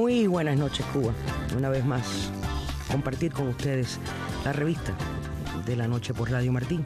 Muy buenas noches, Cuba. Una vez más, compartir con ustedes la revista de la noche por Radio Martín.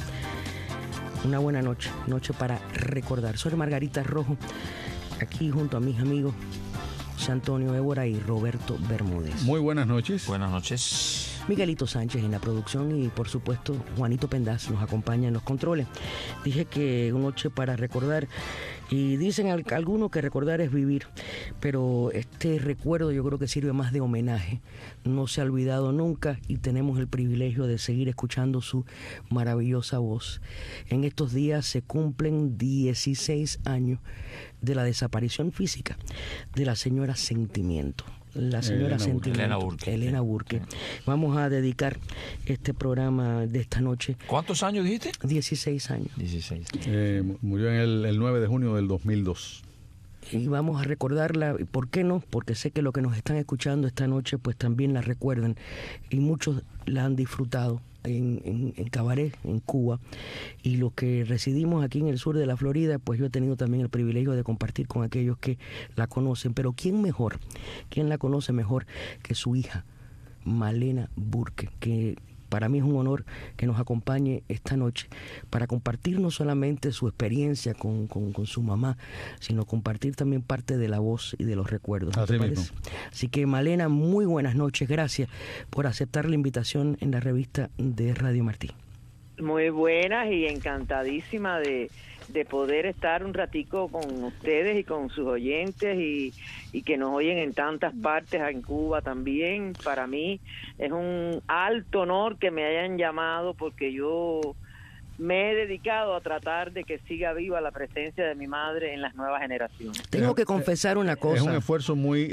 Una buena noche, noche para recordar. Soy Margarita Rojo, aquí junto a mis amigos José Antonio Évora y Roberto Bermúdez. Muy buenas noches. Buenas noches. Miguelito Sánchez en la producción y, por supuesto, Juanito Pendaz nos acompaña en los controles. Dije que una noche para recordar, y dicen algunos que recordar es vivir, pero este recuerdo yo creo que sirve más de homenaje. No se ha olvidado nunca y tenemos el privilegio de seguir escuchando su maravillosa voz. En estos días se cumplen 16 años de la desaparición física de la señora Sentimiento. La señora Sentimiento, Elena Burke. Vamos a dedicar este programa de esta noche. ¿Cuántos años dijiste? 16 años. 16. Murió en el 9 de junio del 2002. Y vamos a recordarla. ¿Por qué no? Porque sé que los que nos están escuchando esta noche pues también la recuerdan y muchos la han disfrutado en cabaret en Cuba, y los que residimos aquí en el sur de la Florida, pues yo he tenido también el privilegio de compartir con aquellos que la conocen. Pero ¿quién la conoce mejor que su hija, Malena Burke? Que para mí es un honor que nos acompañe esta noche para compartir no solamente su experiencia con su mamá, sino compartir también parte de la voz y de los recuerdos. ¿No te parece? Así que, Malena, muy buenas noches. Gracias por aceptar la invitación en la revista de Radio Martín. Muy buenas y encantadísima de poder estar un ratico con ustedes y con sus oyentes y que nos oyen en tantas partes, en Cuba también. Para mí es un alto honor que me hayan llamado, porque yo me he dedicado a tratar de que siga viva la presencia de mi madre en las nuevas generaciones. Tengo que confesar una cosa. Es un esfuerzo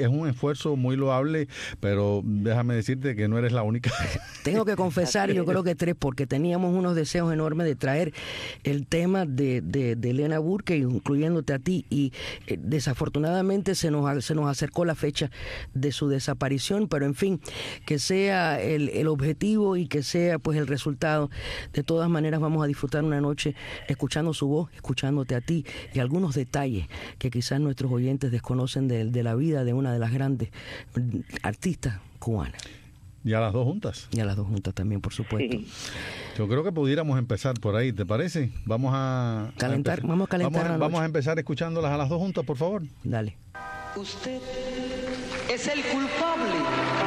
muy loable, pero déjame decirte que no eres la única. Tengo que confesar, yo creo que tres, porque teníamos unos deseos enormes de traer el tema de Elena Burke, incluyéndote a ti, y desafortunadamente se nos acercó la fecha de su desaparición, pero en fin, que sea el objetivo y que sea pues el resultado. De todas maneras, vamos a disfrutar una noche escuchando su voz, escuchándote a ti, y algunos detalles que quizás nuestros oyentes desconocen de la vida de una de las grandes artistas cubanas. Y a las dos juntas. Y a las dos juntas también, por supuesto. Sí. Yo creo que pudiéramos empezar por ahí, ¿te parece? Vamos a calentar. Vamos a empezar escuchándolas a las dos juntas, por favor. Dale. Usted es el culpable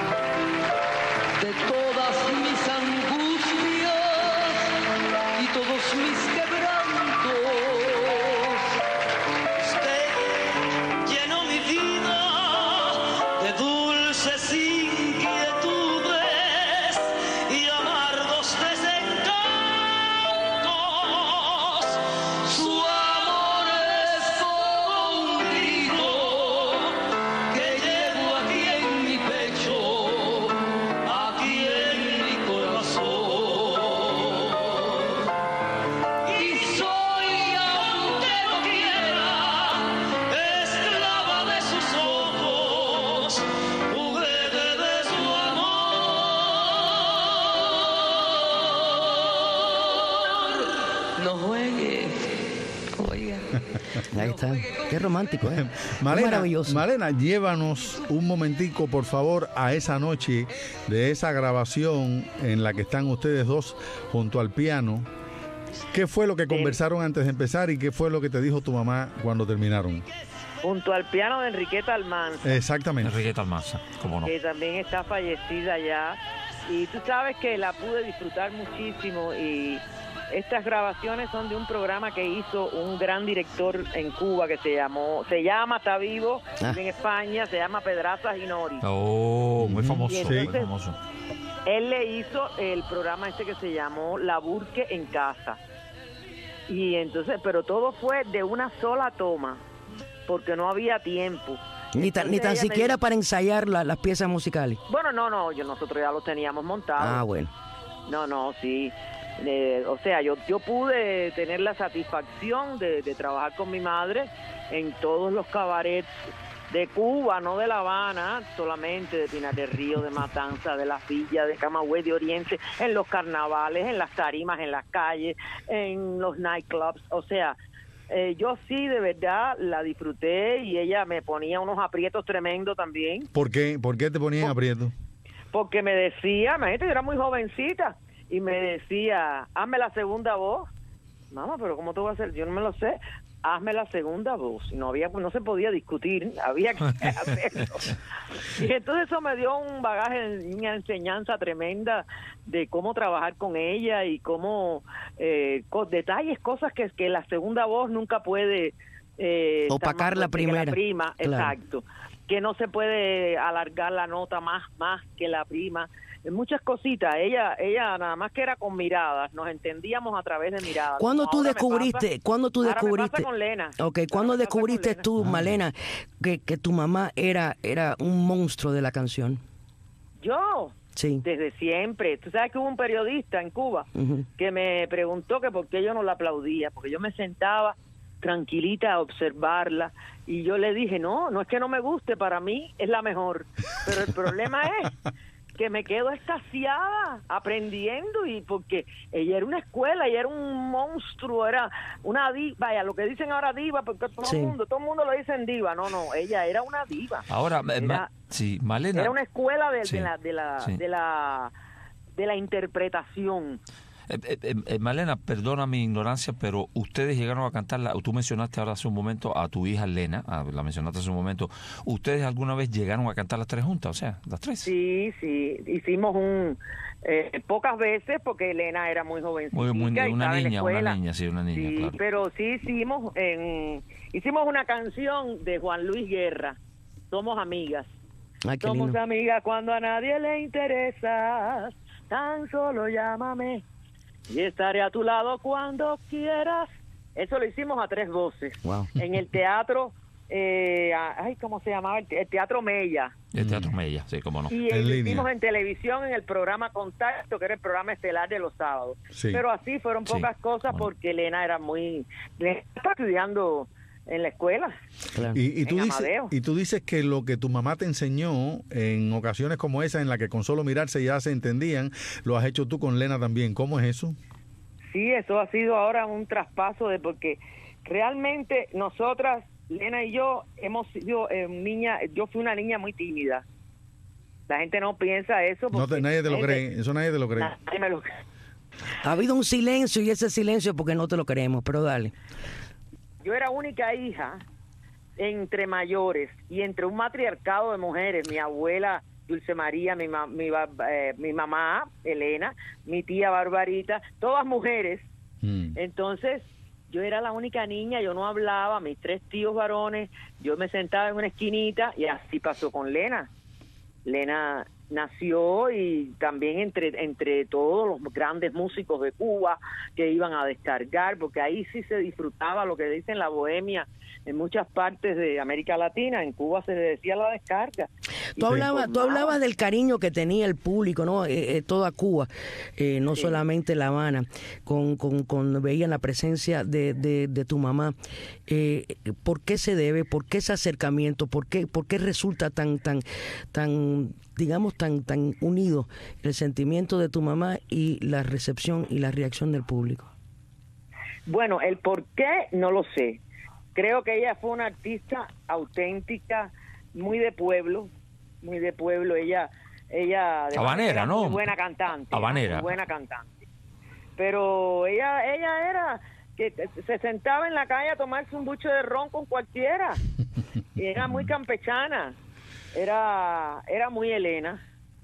de todas mis angustias y todos mis quebrantos. Usted llenó mi vida de dulces inquietudes y amargos desencantos. Su amor es como un grito que llevo aquí en mi pecho, aquí en mi corazón. Y soy, aunque no quiera, esclava de sus ojos, juguete de su amor. No juegue, oiga. Ahí está. Qué romántico, ¿eh? Malena, maravilloso. Malena, llévanos un momentico, por favor, a esa noche de esa grabación en la que están ustedes dos junto al piano. ¿Qué fue lo que conversaron antes de empezar y qué fue lo que te dijo tu mamá cuando terminaron? Junto al piano de Enriqueta Almanza, Exactamente. Enriqueta Almanza, cómo no. que también está fallecida ya. Y tú sabes que la pude disfrutar muchísimo, y estas grabaciones son de un programa que hizo un gran director en Cuba que se llama, está vivo, en España, se llama Pedraza Ginori. Oh, muy famoso, Y entonces, muy famoso. Él le hizo el programa que se llamó La Burke en Casa. Y entonces, pero todo fue de una sola toma, porque no había tiempo. Ni tan siquiera para ensayar las piezas musicales. Bueno, no, nosotros ya lo teníamos montado. Ah, bueno. No, sí. O sea, yo pude tener la satisfacción de trabajar con mi madre en todos los cabarets de Cuba, no de La Habana solamente, de Pinar del Río, de Matanza, de Las Villas, de Camagüey, de Oriente, en los carnavales, en las tarimas, en las calles, en los nightclubs. O sea, yo sí, de verdad, la disfruté y ella me ponía unos aprietos tremendos también. ¿Por qué? ¿Por qué te ponían aprieto? Porque me decía, imagínate, yo era muy jovencita, y me decía, hazme la segunda voz. Mamá, pero ¿cómo tú vas a hacer? Yo no me lo sé. Hazme la segunda voz. Y no se podía discutir, había que hacerlo. Y entonces eso me dio un bagaje, una enseñanza tremenda de cómo trabajar con ella y cómo, detalles, cosas que la segunda voz nunca puede... opacar la primera. La prima, claro. Exacto. Que no se puede alargar la nota más que la prima. Muchas cositas. Ella nada más que era con miradas, nos entendíamos a través de miradas. ¿Cuándo tú Ahora descubriste? ahora me pasa con Lena. Ok, ¿cuándo Ahora me pasa descubriste con tú, Malena, que tu mamá era un monstruo de la canción? Yo, Sí. desde siempre. Tú sabes que hubo un periodista en Cuba Ujú. que me preguntó que por qué yo no la aplaudía, porque yo me sentaba tranquilita a observarla y yo le dije, no es que no me guste, para mí es la mejor, pero el problema es que me quedo extasiada aprendiendo, y porque ella era una escuela, ella era un monstruo, era una diva, vaya, lo que dicen ahora diva, porque todo Sí. el mundo lo dicen diva, no, ella era una diva. Ahora, Era- sí, Malena. Era una escuela Sí, sí. de la interpretación. Malena, perdona mi ignorancia, pero ustedes llegaron a cantarla. Tú mencionaste ahora hace un momento a tu hija Lena, la mencionaste hace un momento. ¿Ustedes alguna vez llegaron a cantar las tres juntas? O sea, las tres. Sí, hicimos pocas veces porque Elena era muy jovencita. Muy, y estaba en la escuela. una niña, Sí, claro. pero sí hicimos una canción de Juan Luis Guerra, Somos Amigas. Ay, qué Somos lindo. amigas cuando a nadie le interesas, tan solo llámame y estaré a tu lado cuando quieras. Eso lo hicimos a tres voces. Wow. En el teatro, ¿cómo se llamaba? El Teatro Mella. El Teatro Mella, sí, cómo no. Y En lo línea. hicimos en televisión en el programa Contacto, que era el programa estelar de los sábados. Sí. Pero así fueron Sí, pocas cosas bueno. porque Elena está estudiando en la escuela. Claro. Y tú En dices, Amadeo. y tú dices que lo que tu mamá te enseñó en ocasiones como esa, en la que con solo mirarse ya se entendían, lo has hecho tú con Lena también. ¿Cómo es eso? Sí, eso ha sido ahora un traspaso porque realmente nosotras, Lena y yo, hemos sido yo fui una niña muy tímida. La gente no piensa eso. Porque Nadie te lo la gente- cree, eso nadie te lo cree. Nadie me lo cree. Ha habido un silencio y ese silencio porque no te lo creemos, pero dale. Yo era única hija entre mayores y entre un matriarcado de mujeres. Mi abuela Dulce María, mi mamá Elena, mi tía Barbarita, todas mujeres. Entonces yo era la única niña, yo no hablaba, mis tres tíos varones, yo me sentaba en una esquinita y así pasó con Lena. Lena nació y también entre todos los grandes músicos de Cuba que iban a descargar, porque ahí sí se disfrutaba lo que dicen la bohemia en muchas partes de América Latina. En Cuba se le decía la descarga. Y Tú se hablabas informaba. del cariño que tenía el público, ¿no? Toda Cuba, no Sí. solamente La Habana, con veían la presencia de tu mamá. ¿Por qué se debe? ¿Por qué ese acercamiento? ¿Por qué resulta tan digamos, tan unido el sentimiento de tu mamá y la recepción y la reacción del público? Bueno, el por qué no lo sé. Creo que ella fue una artista auténtica, muy de pueblo. Ella además Habanera, era ¿no? muy buena cantante. Habanera. Muy buena cantante. Pero ella era que se sentaba en la calle a tomarse un buche de ron con cualquiera. Y era muy campechana. Era muy Elena.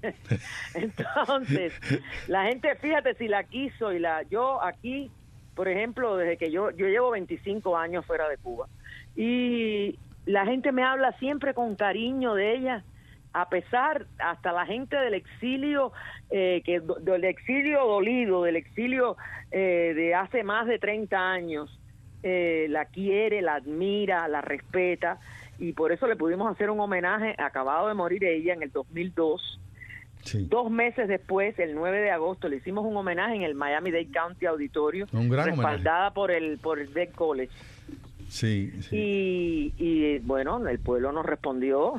Entonces, la gente, fíjate, si la quiso yo aquí, por ejemplo, desde que yo llevo 25 años fuera de Cuba, y la gente me habla siempre con cariño de ella, a pesar, hasta la gente del exilio, del exilio dolido, del exilio de hace más de 30 años, la quiere, la admira, la respeta, y por eso le pudimos hacer un homenaje. Acabado de morir ella en el 2002. Sí. 2 meses después, el 9 de agosto, le hicimos un homenaje en el Miami-Dade County Auditorium, Un gran respaldada por el Beck College. Sí, sí. Y bueno, el pueblo nos respondió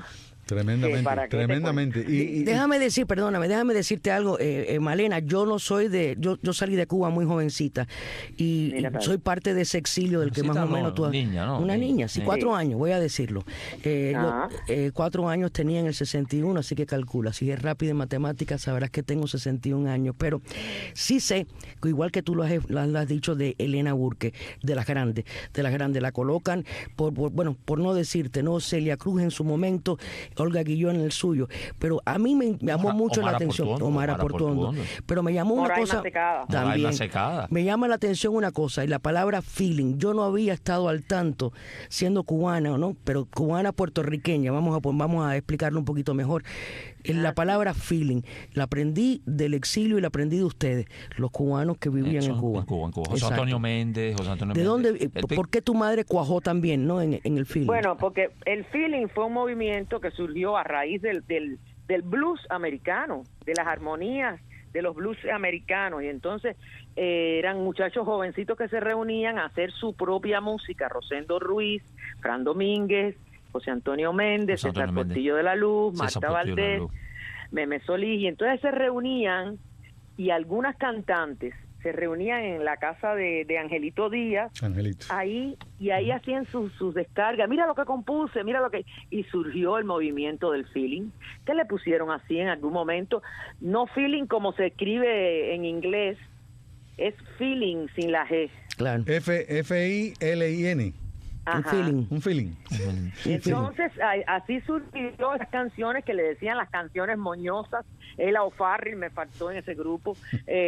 Tremendamente, ¿para qué te tremendamente. Déjame decirte algo, Malena, yo salí de Cuba muy jovencita y Mira, padre. soy parte de ese exilio del que más o menos tú... Niña, ¿no? Una niña, sí, 4 años, voy a decirlo. Ajá. 4 años tenía en el 61, así que calcula. Si es rápido en matemáticas, sabrás que tengo 61 años. Pero sí sé, que igual que tú lo has dicho de Elena Burke, de las grandes. La colocan, por no decirte, ¿no? Celia Cruz en su momento, Olga Guillón en el suyo. Pero a mí me llamó mucho la atención. Omar Portuondo. Pero me llamó una Moraima cosa... Secada. También. Moraima Secada. Me llama la atención una cosa, y la palabra feeling. Yo no había estado al tanto, siendo cubana, ¿no? Pero cubana puertorriqueña, vamos a explicarlo un poquito mejor. La palabra feeling la aprendí del exilio y la aprendí de ustedes, los cubanos que vivían en Cuba. José Exacto. Antonio Méndez. ¿De dónde, por qué tu madre cuajó también, ¿no? en el feeling? Bueno, porque el feeling fue un movimiento que surgió a raíz del blues americano, de las armonías de los blues americanos, y entonces eran muchachos jovencitos que se reunían a hacer su propia música, Rosendo Ruiz, Fran Domínguez, José Antonio Méndez, César Portillo de la Luz, Marta Valdés, Meme Solís, y entonces se reunían, y algunas cantantes se reunían en la casa de Angelito Díaz, ahí hacían sus descargas, mira lo que compuse, y surgió el movimiento del feeling, que le pusieron así en algún momento, no feeling como se escribe en inglés, es feeling sin la G. Claro. F-I-L-I-N. Ajá. Un feeling. Entonces, así surgió esas canciones que le decían las canciones moñosas. Ela O'Farrill me faltó en ese grupo.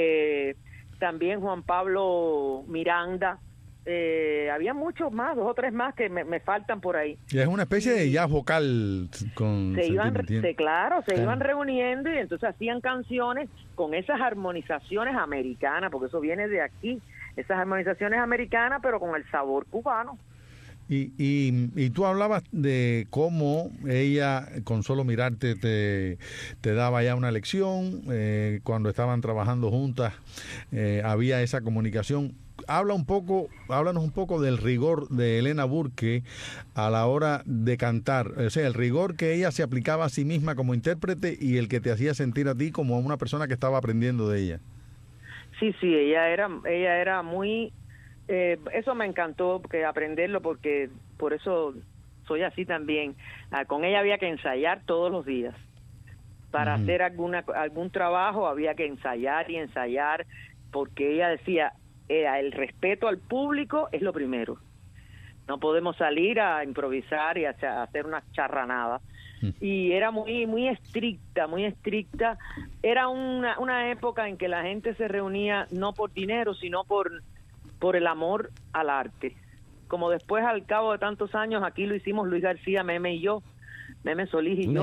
También Juan Pablo Miranda. Había muchos más, 2 o 3 más que me faltan por ahí. Y es una especie de jazz vocal con se iban Claro. reuniendo, y entonces hacían canciones con esas armonizaciones americanas, porque eso viene de aquí, esas armonizaciones americanas, pero con el sabor cubano. Y tú hablabas de cómo ella, con solo mirarte, te daba ya una lección, cuando estaban trabajando juntas, había esa comunicación. Háblanos un poco del rigor de Elena Burke a la hora de cantar, o sea, el rigor que ella se aplicaba a sí misma como intérprete y el que te hacía sentir a ti como una persona que estaba aprendiendo de ella. Sí, ella era muy... eso me encantó, que aprenderlo, porque por eso soy así también. Con ella había que ensayar todos los días. Para hacer algún trabajo había que ensayar y ensayar, porque ella decía, el respeto al público es lo primero. No podemos salir a improvisar y a hacer una charranada. Y era muy estricta, muy estricta. Era una época en que la gente se reunía no por dinero, sino por el amor al arte. Como después, al cabo de tantos años, aquí lo hicimos Luis García, Meme y yo, Meme Solís y yo.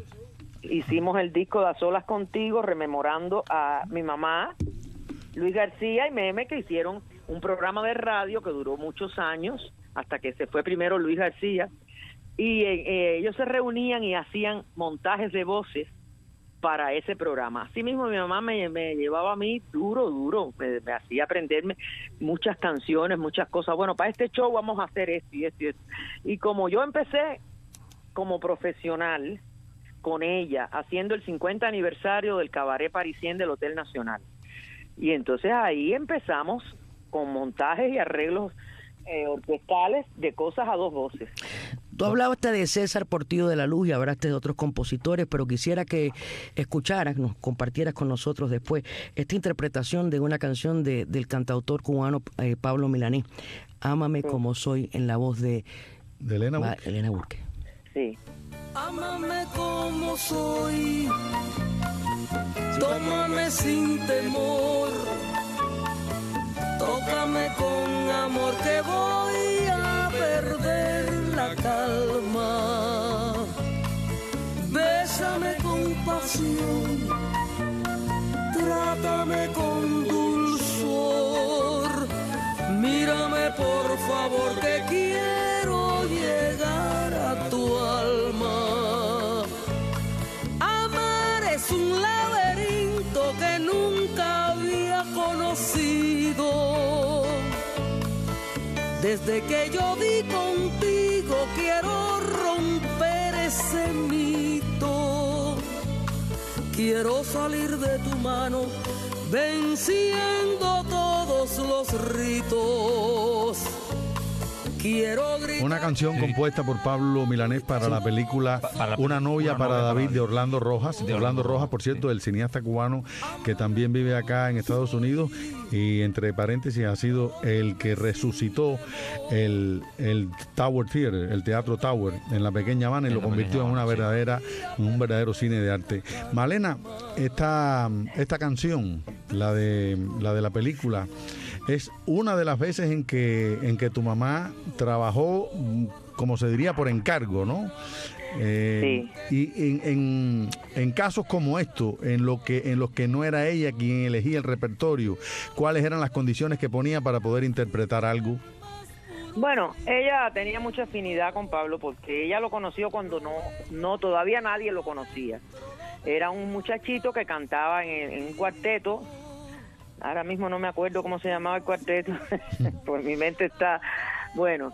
Hicimos el disco de A Solas Contigo, rememorando a mi mamá, Luis García y Meme, que hicieron un programa de radio que duró muchos años, hasta que se fue primero Luis García, y ellos se reunían y hacían montajes de voces para ese programa. Así mismo mi mamá me llevaba a mí duro, me hacía aprenderme muchas canciones, muchas cosas. Bueno, para este show vamos a hacer esto y esto y esto. Y como yo empecé como profesional con ella, haciendo el 50 aniversario del Cabaret Parisien del Hotel Nacional. Y entonces ahí empezamos con montajes y arreglos orquestales de cosas a 2 voces. Tú hablaste de César Portillo de la Luz y hablaste de otros compositores, pero quisiera que escucharas, nos compartieras con nosotros después esta interpretación de una canción del cantautor cubano Pablo Milanés, Ámame como soy, en la voz de Elena Burke. Sí. Ámame como soy, tómame sin temor, tócame con amor que voy a perder la calma, bésame con pasión, trátame con dulzor, mírame por favor que quiero llegar a tu alma. Amar es un laberinto que nunca había conocido. Desde que yo di contigo quiero romper ese ese mito. Quiero salir de tu mano venciendo todos los ritos. Quiero gritar. Una canción compuesta por Pablo Milanés para la película Una novia para David de Orlando Rojas. De Orlando Rojas, por cierto, el cineasta cubano que también vive acá en Estados Unidos y, entre paréntesis, ha sido el que resucitó el Tower Theater, el Teatro Tower en la Pequeña Habana, y lo convirtió en una verdadera, un verdadero cine de arte. Malena, esta canción, la de la película, es una de las veces en que tu mamá trabajó, como se diría, por encargo, ¿no? Sí. Y en casos como esto, en los que no era ella quien elegía el repertorio, ¿cuáles eran las condiciones que ponía para poder interpretar algo? Bueno, ella tenía mucha afinidad con Pablo porque ella lo conoció cuando no todavía nadie lo conocía. Era un muchachito que cantaba en un cuarteto. Ahora mismo no me acuerdo cómo se llamaba el cuarteto, por mi mente está, bueno,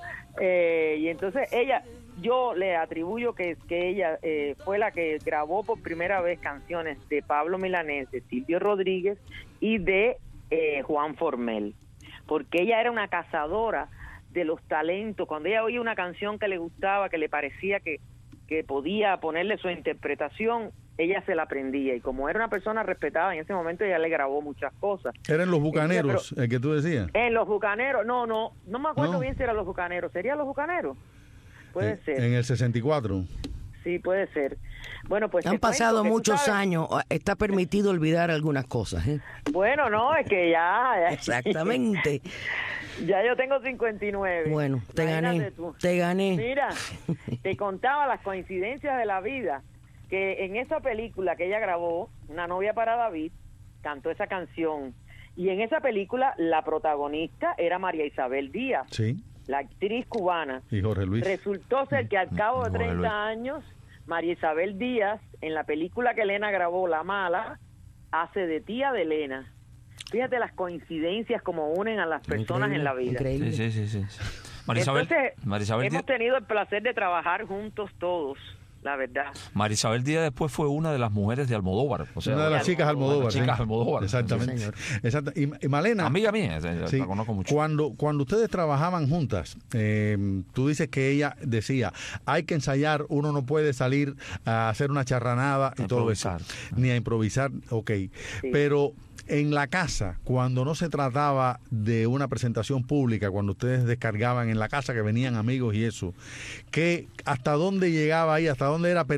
y entonces yo le atribuyo que ella fue la que grabó por primera vez canciones de Pablo Milanés, de Silvio Rodríguez y de Juan Formel, porque ella era una cazadora de los talentos. Cuando ella oía una canción que le gustaba, que le parecía que podía ponerle su interpretación, ella se la aprendía, y como era una persona respetada en ese momento, ella le grabó muchas cosas. ¿Eran los Bucaneros, pero, el que tú decías? En los Bucaneros, no me acuerdo bien si eran los Bucaneros. ¿Serían los Bucaneros? Puede ser. En el 64. Sí, puede ser. Bueno, pues han pasado muchos años, está permitido olvidar algunas cosas, ¿eh? Bueno, no, es que ya. Exactamente. Ya yo tengo 59. Bueno, te gané. Mira, te contaba las coincidencias de la vida, que en esa película que ella grabó, Una novia para David, cantó esa canción. Y en esa película la protagonista era María Isabel Díaz, sí, la actriz cubana. Y Jorge Luis. Resultó ser que al cabo de 30 años, María Isabel Díaz, en la película que Elena grabó, La Mala, hace de tía de Elena. Fíjate las coincidencias como unen a las personas en la vida. Increíble. Sí. María Isabel hemos tenido el placer de trabajar juntos todos, la verdad. María Isabel Díaz después fue una de las mujeres de Almodóvar. O sea, una de las chicas Almodóvar. Almodóvar. Exactamente. Sí, exacto. Y Malena. Amiga mía, sí, la conozco mucho. Cuando ustedes trabajaban juntas, tú dices que ella decía, hay que ensayar, uno no puede salir a hacer una charranada y todo eso. Ni a improvisar, ok. Sí. Pero en la casa, cuando no se trataba de una presentación pública, cuando ustedes descargaban en la casa, que venían amigos y eso, ¿hasta dónde llegaba ahí? ¿Hasta dónde era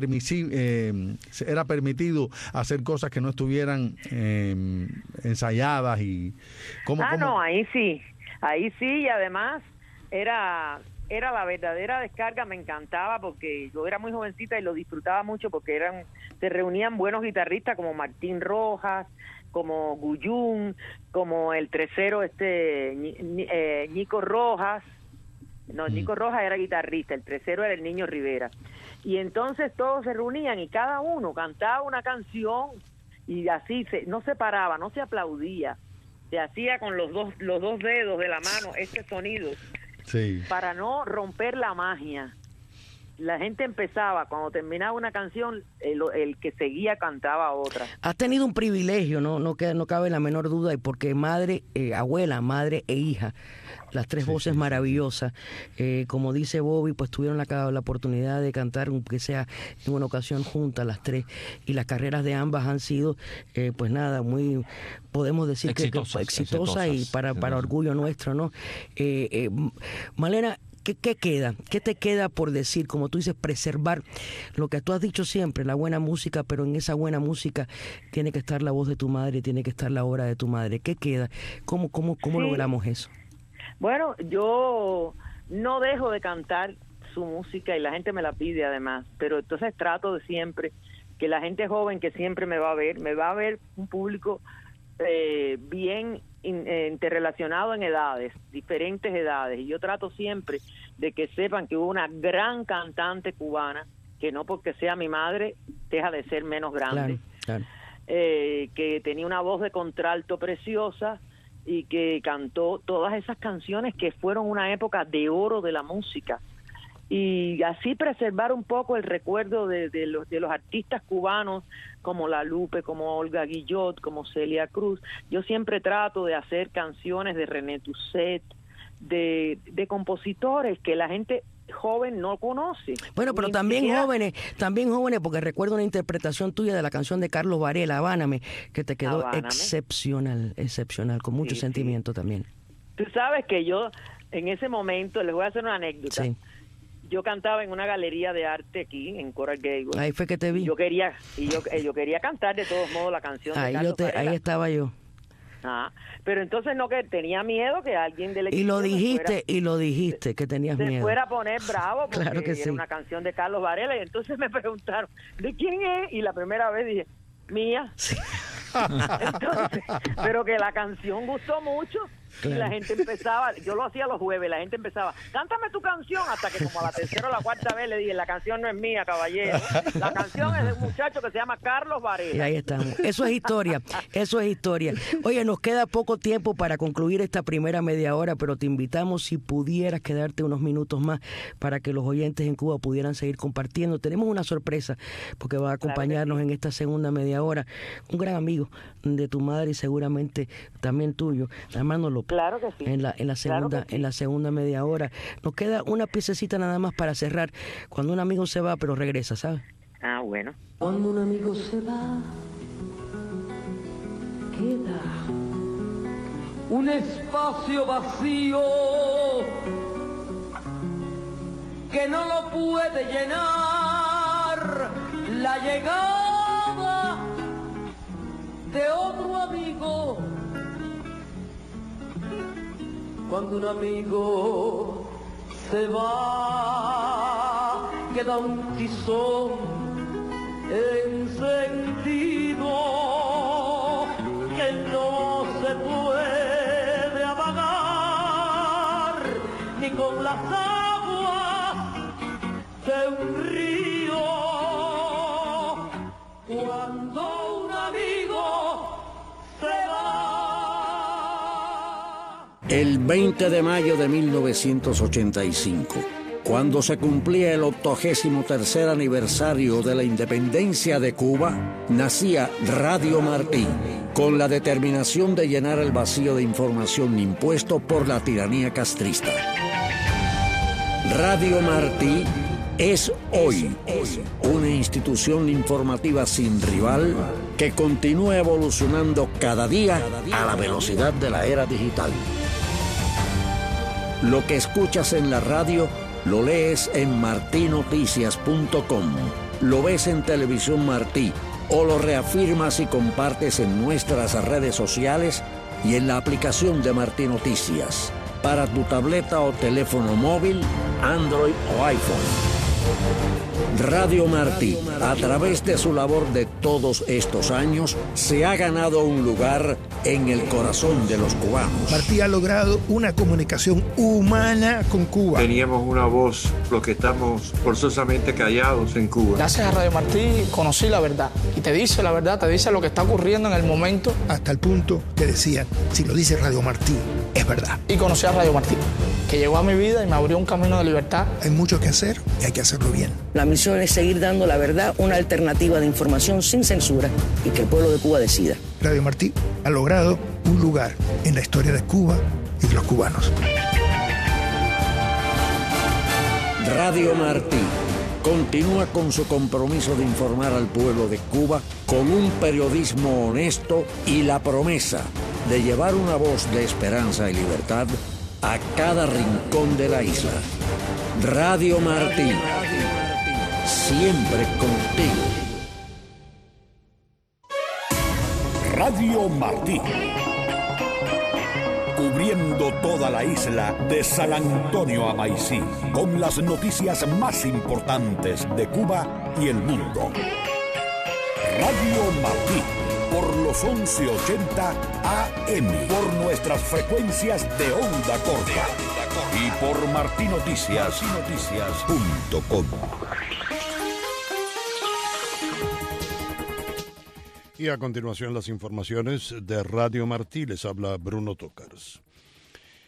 permitido hacer cosas que no estuvieran ensayadas? Y ¿cómo? No, ahí sí, y además era la verdadera descarga. Me encantaba porque yo era muy jovencita y lo disfrutaba mucho porque se reunían buenos guitarristas como Martín Rojas, como Guyún, como el tresero Nico Rojas. No, Nico Rojas era guitarrista, el tresero era el Niño Rivera. Y entonces todos se reunían y cada uno cantaba una canción y así no se paraba, no se aplaudía. Se hacía con los dos dedos de la mano este sonido, sí, para no romper la magia. La gente empezaba, cuando terminaba una canción, el que seguía cantaba otra. Has tenido un privilegio, no cabe la menor duda, y porque abuela, madre e hija, las tres voces maravillosas, como dice Bobby, pues tuvieron la oportunidad de cantar, aunque sea en una ocasión juntas las tres, y las carreras de ambas han sido, pues nada, muy, podemos decir exitosas y para orgullo nuestro, ¿no? Malena, ¿Qué queda? ¿Qué te queda por decir? Como tú dices, preservar lo que tú has dicho siempre, la buena música, pero en esa buena música tiene que estar la voz de tu madre, tiene que estar la obra de tu madre. ¿Qué queda? ¿Cómo logramos eso? Bueno, yo no dejo de cantar su música y la gente me la pide además, pero entonces trato de siempre que la gente joven que siempre me va a ver un público bien interrelacionado en edades, diferentes edades, y yo trato siempre de que sepan que hubo una gran cantante cubana, que no porque sea mi madre deja de ser menos grande, claro. Que tenía una voz de contralto preciosa y que cantó todas esas canciones que fueron una época de oro de la música, y así preservar un poco el recuerdo de los artistas cubanos como La Lupe, como Olga Guillot, como Celia Cruz. Yo siempre trato de hacer canciones de René Toussaint, de compositores que la gente joven no conoce. Bueno, pero también jóvenes, porque recuerdo una interpretación tuya de la canción de Carlos Varela, Habáname, que te quedó excepcional, con mucho sentimiento también. Tú sabes que yo, en ese momento, les voy a hacer una anécdota. Sí. Yo cantaba en una galería de arte aquí, en Coral Gables. Ahí fue que te vi. Yo quería cantar de todos modos la canción de Carlos Varela. Ahí estaba yo. Pero entonces no, que tenía miedo que alguien del equipo y lo dijiste que tenías miedo. Se fuera a poner bravo porque claro que sí. Era una canción de Carlos Varela, y entonces me preguntaron, ¿de quién es? Y la primera vez dije, mía. Sí. Entonces, pero que la canción gustó mucho. Claro. Y la gente empezaba, yo lo hacía los jueves, la gente empezaba, cántame tu canción, hasta que como a la tercera o la cuarta vez le dije, la canción no es mía, caballero, la canción es de un muchacho que se llama Carlos Varela. Y ahí estamos, eso es historia. Oye, nos queda poco tiempo para concluir esta primera media hora, pero te invitamos, si pudieras quedarte unos minutos más para que los oyentes en Cuba pudieran seguir compartiendo. Tenemos una sorpresa, porque va a acompañarnos en esta segunda media hora un gran amigo de tu madre y seguramente también tuyo, Armando López. Claro que sí. En la segunda media hora. Nos queda una piececita nada más para cerrar. Cuando un amigo se va, pero regresa, ¿sabes? Bueno. Cuando un amigo se va, queda un espacio vacío que no lo puede llenar la llegada de otro amigo. Cuando un amigo se va, queda un tizón encendido que no se puede apagar ni con las aguas de un río. Cuando un amigo se va. El 20 de mayo de 1985, cuando se cumplía el 83º aniversario de la independencia de Cuba, nacía Radio Martí, con la determinación de llenar el vacío de información impuesto por la tiranía castrista. Radio Martí es hoy una institución informativa sin rival que continúa evolucionando cada día a la velocidad de la era digital. Lo que escuchas en la radio lo lees en martinoticias.com, lo ves en Televisión Martí o lo reafirmas y compartes en nuestras redes sociales y en la aplicación de Martí Noticias para tu tableta o teléfono móvil, Android o iPhone. Radio Martí, a través de su labor de todos estos años, se ha ganado un lugar en el corazón de los cubanos. Martí ha logrado una comunicación humana con Cuba. Teníamos una voz, los que estamos forzosamente callados en Cuba. Gracias a Radio Martí conocí la verdad. Y te dice la verdad, te dice lo que está ocurriendo en el momento. Hasta el punto que decían, si lo dice Radio Martí, es verdad. Y conocí a Radio Martí, que llegó a mi vida y me abrió un camino de libertad. Hay mucho que hacer y hay que hacerlo bien. La misión es seguir dando la verdad, una alternativa de información sin censura y que el pueblo de Cuba decida. Radio Martí ha logrado un lugar en la historia de Cuba y de los cubanos. Radio Martí continúa con su compromiso de informar al pueblo de Cuba con un periodismo honesto y la promesa de llevar una voz de esperanza y libertad a cada rincón de la isla. Radio Martí, siempre contigo. Radio Martí, cubriendo toda la isla de San Antonio a Maicí, con las noticias más importantes de Cuba y el mundo. Radio Martí, por los 1180 AM, por nuestras frecuencias de onda corta y por martinoticias.com. Y a continuación las informaciones de Radio Martí. Les habla Bruno Tócars.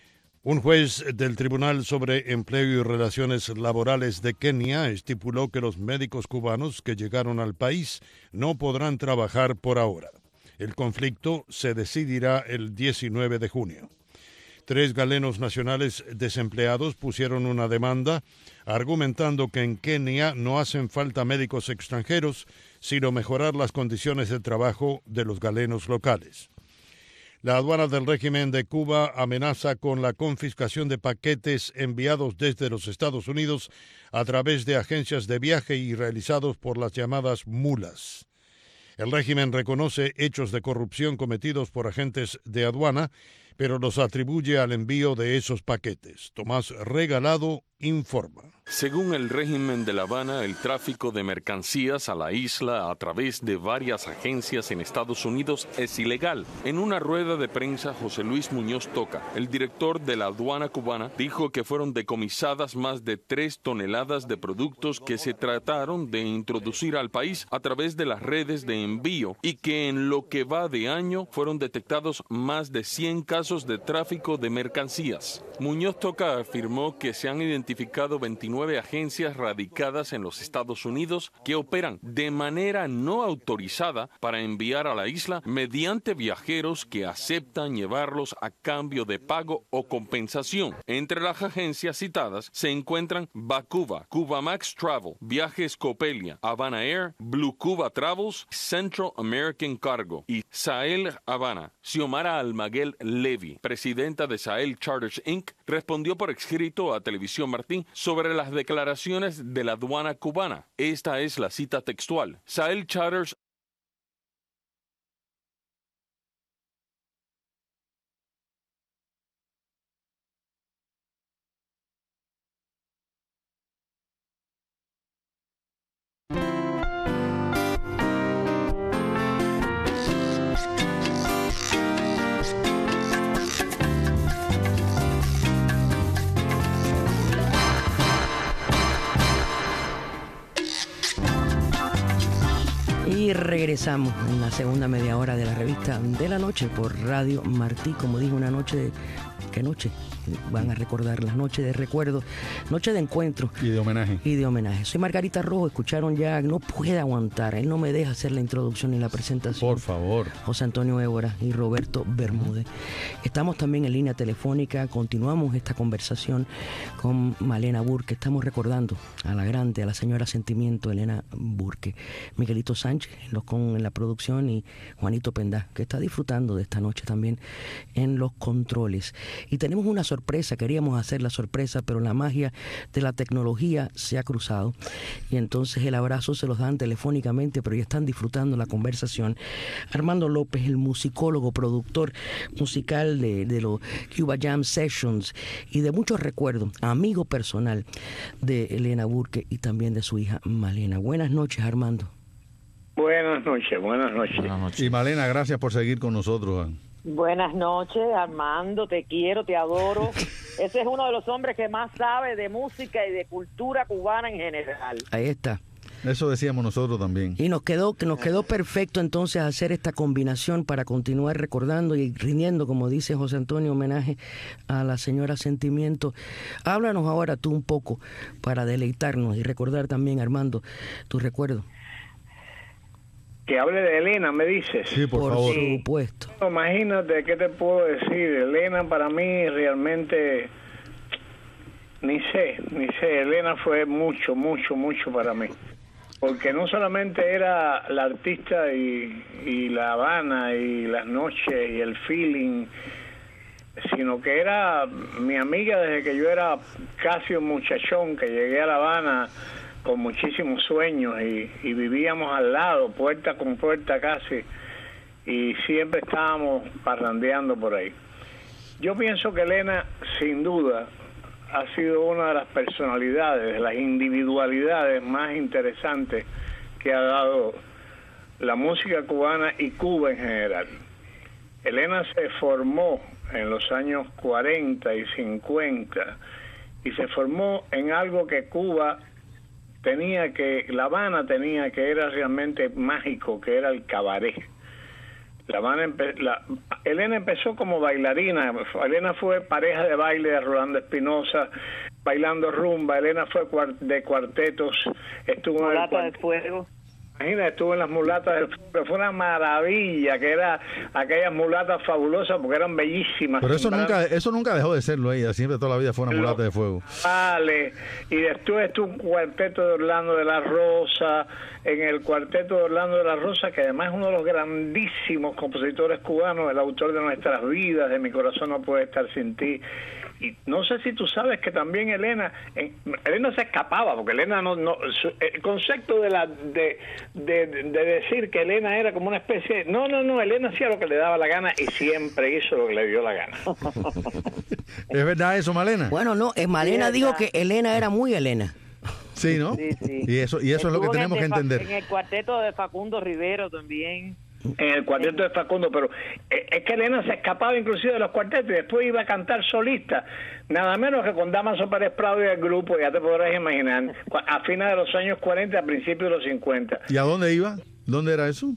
Un juez del Tribunal sobre Empleo y Relaciones Laborales de Kenia estipuló que los médicos cubanos que llegaron al país no podrán trabajar por ahora. El conflicto se decidirá el 19 de junio. 3 galenos nacionales desempleados pusieron una demanda argumentando que en Kenia no hacen falta médicos extranjeros, sino mejorar las condiciones de trabajo de los galenos locales. La aduana del régimen de Cuba amenaza con la confiscación de paquetes enviados desde los Estados Unidos a través de agencias de viaje y realizados por las llamadas mulas. El régimen reconoce hechos de corrupción cometidos por agentes de aduana, pero los atribuye al envío de esos paquetes. Tomás Regalado informa. Según el régimen de La Habana, el tráfico de mercancías a la isla a través de varias agencias en Estados Unidos es ilegal. En una rueda de prensa, José Luis Muñoz Toca, el director de la aduana cubana, dijo que fueron decomisadas más de 3 toneladas de productos que se trataron de introducir al país a través de las redes de envío y que en lo que va de año fueron detectados más de 100 casos de tráfico de mercancías. Muñoz Toca afirmó que se han identificado 29 agencias radicadas en los Estados Unidos que operan de manera no autorizada para enviar a la isla mediante viajeros que aceptan llevarlos a cambio de pago o compensación. Entre las agencias citadas se encuentran Bacuba, Cuba Max Travel, Viajes Copelia, Havana Air, Blue Cuba Travels, Central American Cargo y Sahel Habana. Xiomara Almaguel Levy, presidenta de Sahel Charters Inc., respondió por escrito a Televisión Martín sobre las declaraciones de la aduana cubana. Esta es la cita textual. Sahel Charters Y regresamos en la segunda media hora de la revista de la noche por Radio Martí. Como dijo, una noche de... ¿Qué noche? Van a recordar las noches de recuerdo, noche de encuentro. Y de homenaje. Y de homenaje. Soy Margarita Rojo, escucharon ya, no puede aguantar, él no me deja hacer la introducción ni la presentación. Por favor. José Antonio Évora y Roberto Bermúdez. Estamos también en línea telefónica, continuamos esta conversación con Malena Burke. Estamos recordando a la grande, a la señora Sentimiento, Elena Burke. Miguelito Sánchez en la producción y Juanito Pendá, que está disfrutando de esta noche también en los controles. Y tenemos una sorpresa, queríamos hacer la sorpresa, pero la magia de la tecnología se ha cruzado y entonces el abrazo se los dan telefónicamente, pero ya están disfrutando la conversación. Armando López, el musicólogo, productor musical de los Cuba Jam Sessions y de muchos recuerdos, amigo personal de Elena Burke y también de su hija Malena. Buenas noches, Armando. Buenas noches, buenas noches. Buenas noches. Y Malena, gracias por seguir con nosotros. Buenas noches, Armando, te quiero, te adoro. Ese es uno de los hombres que más sabe de música y de cultura cubana en general. Ahí está. Eso decíamos nosotros también. Y nos quedó perfecto entonces hacer esta combinación para continuar recordando y rindiendo, como dice José Antonio, homenaje a la señora Sentimiento. Háblanos ahora tú un poco para deleitarnos y recordar también, Armando, tu recuerdo. Que hable de Elena, me dices. Sí, por favor. Por supuesto. Imagínate, ¿qué te puedo decir? Elena para mí realmente, ni sé. Elena fue mucho para mí. Porque no solamente era la artista y La Habana y las noches y el feeling, sino que era mi amiga desde que yo era casi un muchachón, que llegué a La Habana con muchísimos sueños y vivíamos al lado, puerta con puerta casi, y siempre estábamos parrandeando por ahí. Yo pienso que Elena, sin duda, ha sido una de las personalidades, de las individualidades más interesantes que ha dado la música cubana y Cuba en general. Elena se formó en los años 40 y 50 y se formó en algo que Cuba La Habana tenía, que era realmente mágico, que era el cabaret. Elena empezó como bailarina. Elena fue pareja de baile de Rolando Espinosa, bailando rumba. Elena fue de cuartetos, estuvo Mulata del Fuego. Imagina, estuvo en las Mulatas del Fuego. Fue una maravilla, que era aquellas mulatas fabulosas porque eran bellísimas. Pero eso nunca dejó de serlo ella, siempre toda la vida fue una mulata de fuego. Vale, y después estuvo un cuarteto de Orlando de la Rosa, en el cuarteto de Orlando de la Rosa, que además es uno de los grandísimos compositores cubanos, el autor de Nuestras Vidas, de Mi Corazón No Puede Estar Sin Ti. Y no sé si tú sabes que también Elena se escapaba, porque Elena el concepto de decir que Elena era como una especie no, Elena hacía lo que le daba la gana y siempre hizo lo que le dio la gana. ¿Es verdad eso, Malena? Bueno, no, Malena dijo que Elena era muy Elena. Sí, ¿no? Sí. Y eso es lo que tenemos que entender. En el cuarteto de Facundo Rivero también. En el cuarteto de Facundo, pero es que Elena se escapaba inclusive de los cuartetos y después iba a cantar solista, nada menos que con Damaso Pérez Prado y el grupo, ya te podrás imaginar, a fines de los años 40, a principios de los 50. ¿Y a dónde iba? ¿Dónde era eso?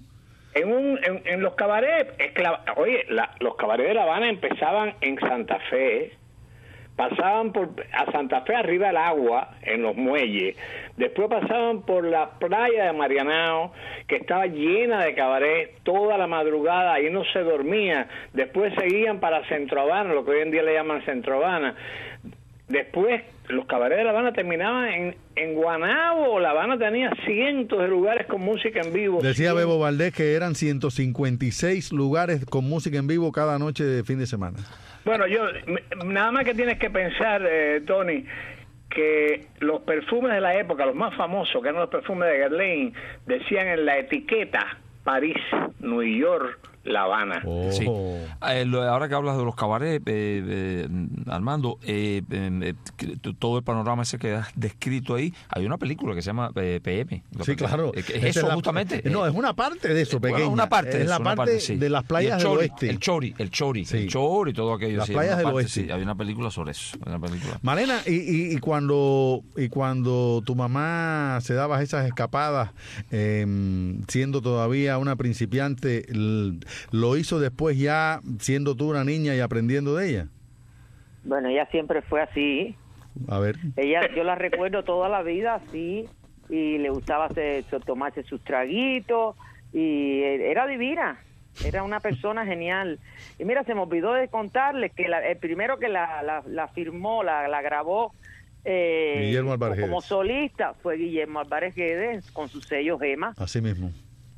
En los cabarets. Los cabarets de La Habana empezaban en Santa Fe, pasaban a Santa Fe arriba del agua, en los muelles, después pasaban por la playa de Marianao, que estaba llena de cabarets toda la madrugada, ahí no se dormía, después seguían para Centro Habana, lo que hoy en día le llaman Centro Habana, después los cabarets de La Habana terminaban en Guanabo. La Habana tenía cientos de lugares con música en vivo. Decía Bebo Valdés que eran 156 lugares con música en vivo cada noche de fin de semana. Bueno, nada más que tienes que pensar, Tony, que los perfumes de la época, los más famosos, que eran los perfumes de Guerlain, decían en la etiqueta París, New York, La Habana. Sí. Ahora que hablas de los cabarets, Armando, todo el panorama ese que has descrito ahí, hay una película que se llama PM. Sí, claro. Es eso justamente. No, es una parte de eso, pequeña. Una parte. Es la parte de las playas del oeste. El Chori, y todo aquello. Las playas del oeste. Sí, hay una película sobre eso. Malena, y cuando tu mamá se daba esas escapadas, siendo todavía una principiante, ¿lo hizo después ya siendo tú una niña y aprendiendo de ella? Bueno, ella siempre fue así. A ver. Yo la recuerdo toda la vida así, y le gustaba tomarse sus traguitos, y era divina, era una persona genial. Y mira, se me olvidó de contarles que el primero que la firmó, la grabó Guillermo Álvarez como solista fue Guillermo Álvarez Guedes, con su sello Gema. Así mismo.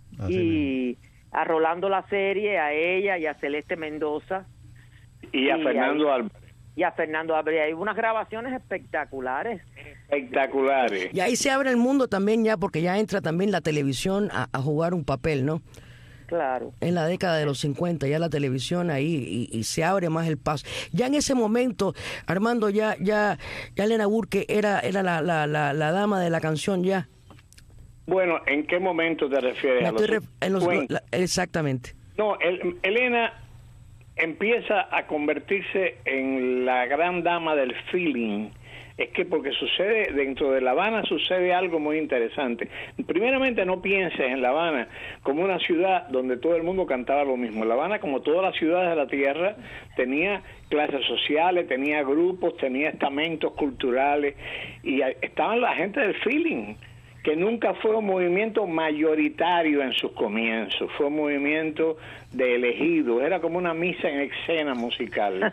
A Rolando La Serie, a ella y a Celeste Mendoza. Y a Fernando Álvarez. Y a Fernando Álvarez. Hay unas grabaciones espectaculares. Y ahí se abre el mundo también ya, porque ya entra también la televisión a jugar un papel, ¿no? Claro. En la década de los 50 ya la televisión ahí y se abre más el paso. Ya en ese momento, Armando, ya Elena Burke era la dama de la canción ya. Bueno, ¿en qué momento te refieres? Exactamente. No, Elena empieza a convertirse en la gran dama del feeling. Es que porque sucede, dentro de La Habana sucede algo muy interesante. Primeramente, no pienses en La Habana como una ciudad donde todo el mundo cantaba lo mismo. La Habana, como todas las ciudades de la tierra, tenía clases sociales, tenía grupos, tenía estamentos culturales, y estaban la gente del feeling, que nunca fue un movimiento mayoritario en sus comienzos, fue un movimiento de elegidos, era como una misa en escena musical.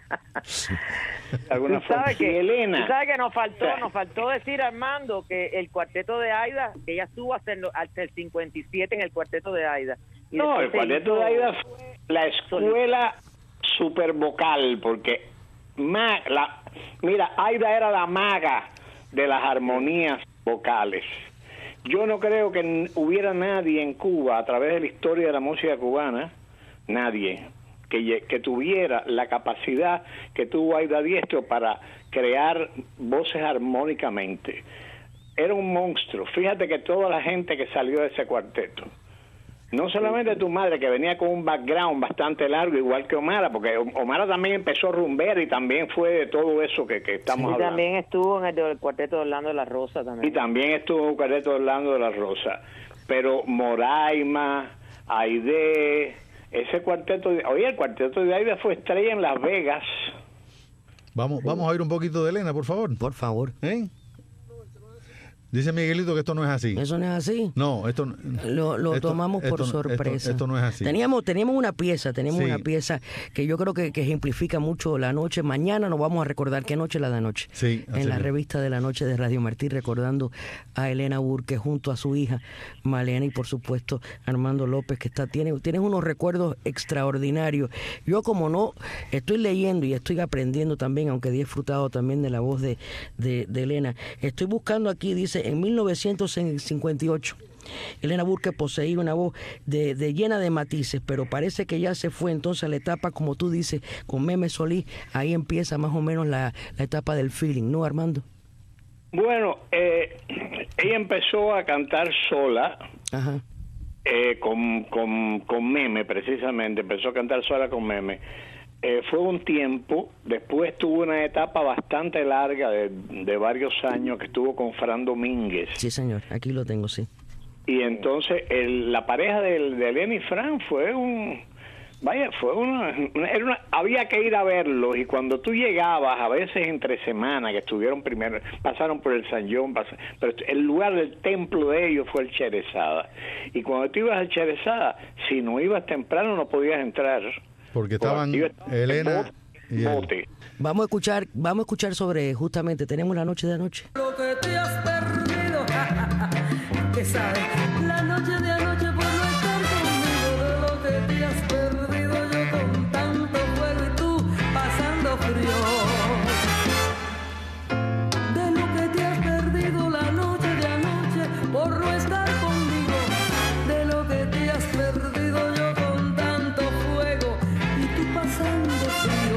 ¿Tú sabes que nos faltó decir, Armando, que el cuarteto de Aida, que ella estuvo hasta el 57 en el cuarteto de Aida. No, el cuarteto de Aida fue la escuela super vocal, porque mira, Aida era la maga de las armonías vocales. Yo no creo que hubiera nadie en Cuba, a través de la historia de la música cubana, nadie que tuviera la capacidad que tuvo Aida Diestro para crear voces armónicamente. Era un monstruo. Fíjate que toda la gente que salió de ese cuarteto, no solamente tu madre, que venía con un background bastante largo, igual que Omara, porque Omara también empezó rumbera y también fue de todo eso que estamos hablando. Y también estuvo en el cuarteto de Orlando de la Rosa también. Y también estuvo en el cuarteto de Orlando de la Rosa. Pero Moraima, Aide, ese cuarteto, el cuarteto de Aida fue estrella en Las Vegas. Vamos a oír un poquito de Elena, por favor. Por favor. Dice Miguelito que esto no es así. ¿Eso no es así? No, esto lo tomamos por sorpresa. Esto no es así. Teníamos una pieza que yo creo que ejemplifica mucho la noche. Mañana nos vamos a recordar qué noche la de anoche. Sí, en la revista de la noche de Radio Martí, recordando a Elena Burke junto a su hija Malena y por supuesto Armando López, que tienes unos recuerdos extraordinarios. Yo como no estoy leyendo y estoy aprendiendo también, aunque he disfrutado también de la voz de Elena, estoy buscando aquí, dice, en 1958 Elena Burke poseía una voz de llena de matices, pero parece que ya se fue entonces a la etapa, como tú dices, con Meme Solís. Ahí empieza más o menos la etapa del feeling, ¿no, Armando? Bueno, ella empezó a cantar sola. Ajá. Con Meme, precisamente, empezó a cantar sola con Meme. Fue un tiempo, después tuvo una etapa bastante larga de varios años que estuvo con Fran Domínguez. Sí, señor, aquí lo tengo, sí. Y entonces la pareja de Elena y Fran fue había que ir a verlos, y cuando tú llegabas, a veces entre semana, que estuvieron primero, pasaron por el San John, pero el lugar del templo de ellos fue el Cherezada. Y cuando tú ibas al Cherezada, si no ibas temprano no podías entrar. Porque estaban Elena y bote. Vamos a escuchar sobre, justamente, tenemos la noche de anoche. Lo que te has perdido, que sabes, la noche de anoche por no estar conmigo, de lo que te has perdido yo con tanto fuego y tú pasando frío. De lo que te has perdido la noche de anoche por no estar conmigo, de lo que te has perdido yo con tanto fuego y tú pasando frío.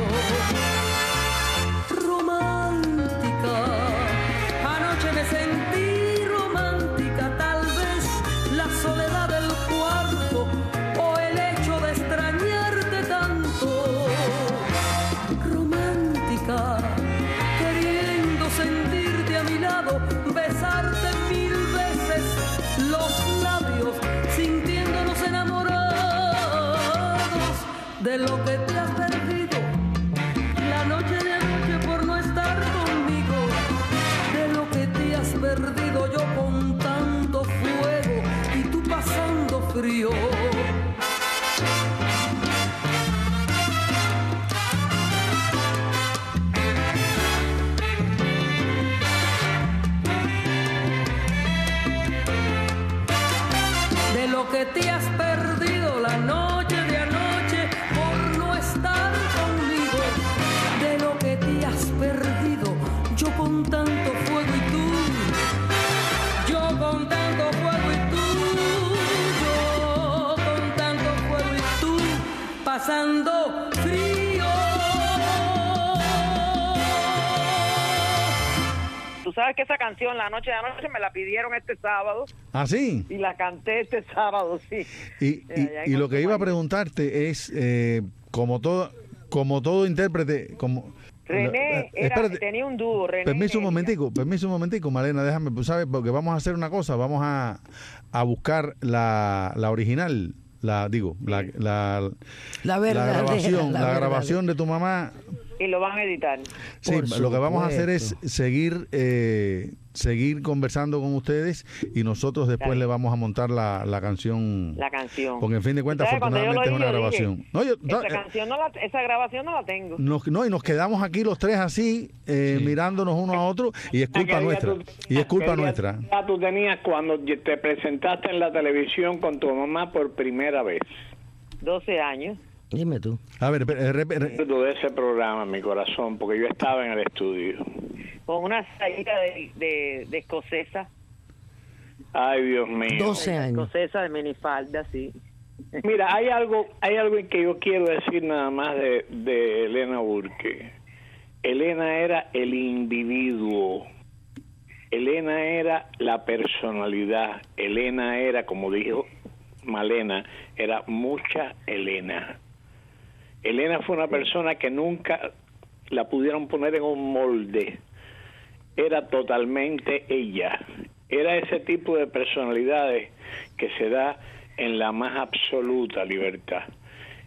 Romántica, anoche me sentí romántica, tal vez la soledad del cuarto o el hecho de extrañarte tanto. Romántica, queriendo sentirte a mi lado, besarte 1000 veces los labios, sintiéndonos enamorados. De lo que te has perdido la noche de anoche por no estar conmigo, de lo que te has perdido yo con tanto fuego y tú pasando frío. De lo que te has perdido la noche de anoche por no estar conmigo, de lo que te has perdido yo con tanto fuego y tú, yo con tanto fuego y tú, yo con tanto fuego y tú pasando frío. Tú sabes que esa canción, La Noche de Anoche, me la pidieron este sábado. ¿Ah, sí? Y la canté este sábado, sí. Y lo que iba a preguntarte es, como todo intérprete, como... René tenía un dúo, René. Permiso un momentico, Malena, déjame, ¿sabes? Porque vamos a hacer una cosa, vamos a buscar la original, la grabación de tu mamá. Y lo van a editar. Sí, lo que vamos a hacer es seguir conversando con ustedes y nosotros después le vamos a montar la canción. Porque en fin de cuentas, afortunadamente es una grabación. Esa grabación no la tengo. Y nos quedamos aquí los tres así, mirándonos uno a otro, y es culpa nuestra. Ya tú tenías cuando te presentaste en la televisión con tu mamá por primera vez. 12 años. Dime tú. A ver, de ese programa en mi corazón, porque yo estaba en el estudio. Con una salida de escocesa. Ay, Dios mío. 12 años. Escocesa de minifalda, sí. Mira, hay algo que yo quiero decir nada más de Elena Burke. Elena era el individuo. Elena era la personalidad. Elena era, como dijo Malena, era mucha Elena. Elena fue una persona que nunca la pudieron poner en un molde. Era totalmente ella. Era ese tipo de personalidades que se da en la más absoluta libertad.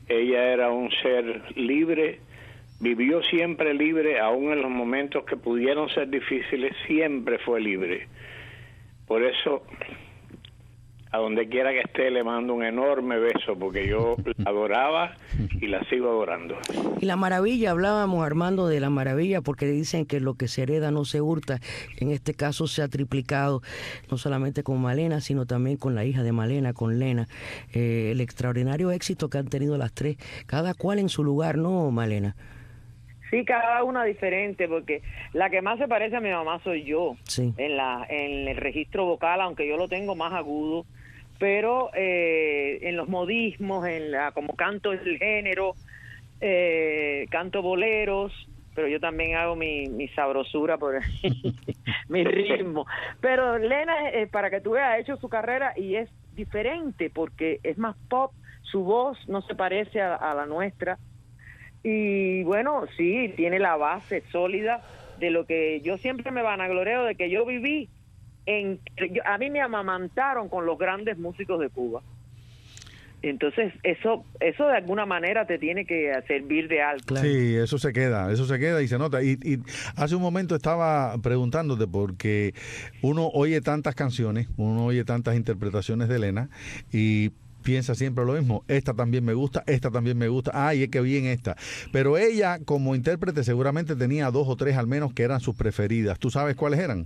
ella era un ser libre, vivió siempre libre, aún en los momentos que pudieron ser difíciles, siempre fue libre. Por eso, a donde quiera que esté, le mando un enorme beso, porque yo la adoraba y la sigo adorando. Y la maravilla, hablábamos, Armando, de la maravilla, porque dicen que lo que se hereda no se hurta. En este caso se ha triplicado, no solamente con Malena, sino también con la hija de Malena, con Lena. El extraordinario éxito que han tenido las tres, cada cual en su lugar, ¿no, Malena? Sí, cada una diferente, porque la que más se parece a mi mamá soy yo, sí, en el registro vocal, aunque yo lo tengo más agudo, pero en los modismos, como canto el género, canto boleros, pero yo también hago mi sabrosura por mi ritmo. Pero Lena, para que tú veas, ha hecho su carrera y es diferente porque es más pop, su voz no se parece a la nuestra. Y bueno, sí, tiene la base sólida de lo que yo siempre me vanagloreo de que yo viví. A mí me amamantaron con los grandes músicos de Cuba. Entonces, eso de alguna manera te tiene que servir de algo. Sí, eso se queda y se nota. Y hace un momento estaba preguntándote, porque uno oye tantas canciones, uno oye tantas interpretaciones de Elena y piensa siempre lo mismo, esta también me gusta, ay, es que bien esta. Pero ella, como intérprete, seguramente tenía 2 o 3 al menos que eran sus preferidas. ¿Tú sabes cuáles eran?